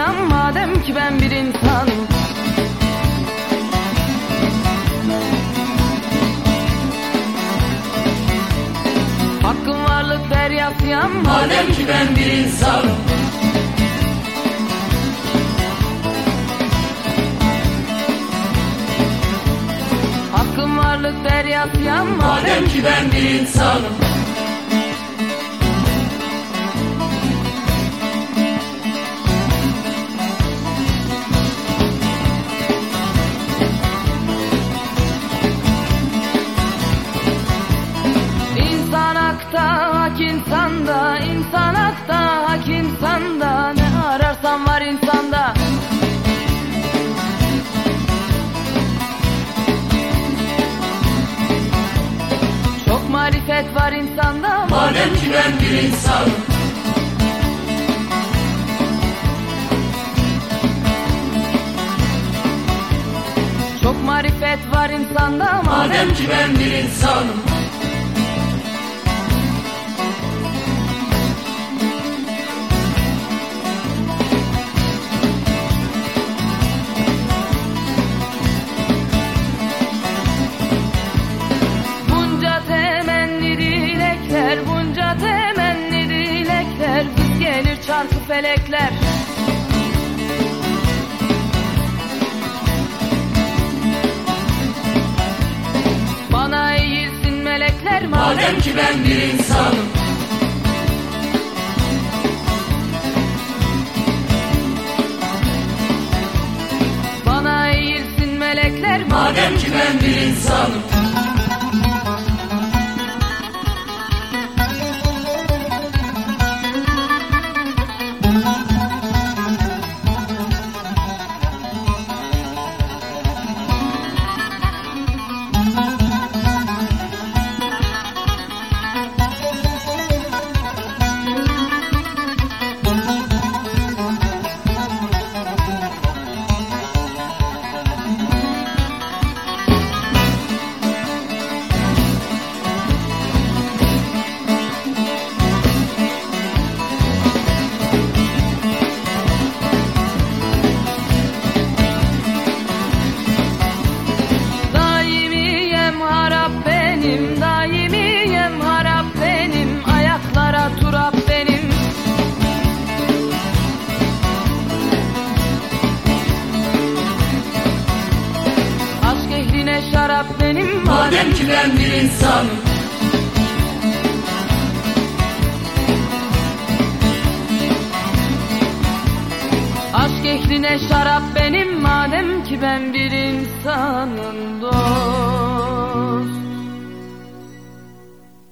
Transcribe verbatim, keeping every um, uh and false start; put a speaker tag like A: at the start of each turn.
A: yasyam, madem ki ben bir insanım. Hakkım varlık deryasıyam,
B: madem ki ben bir insanım.
A: Hakkım varlık deryasıyam,
B: madem ki ben bir insanım.
A: İnsan hakta, hak insanda, insan hakta, hak insanda. Ne ararsan var insanda. Çok marifet var insanda,
B: madem ki ben bir insanım.
A: Çok marifet var insanda,
B: madem ki ben bir insanım.
A: Bunca temenni dilekler, bunca temenni dilekler, biz gelir çarpı felekler. Bana eğilsin melekler,
B: madem ki ben bir insanım.
A: Bana eğilsin melekler,
B: madem ki ben bir insanım.
A: Daimiyem harap benim, daimiyem harap benim, ayaklara turap benim. Aşk ehline şarap benim,
B: madem ki ben bir insanım.
A: Aşk ehline şarap benim, madem ki ben bir insanım. Dost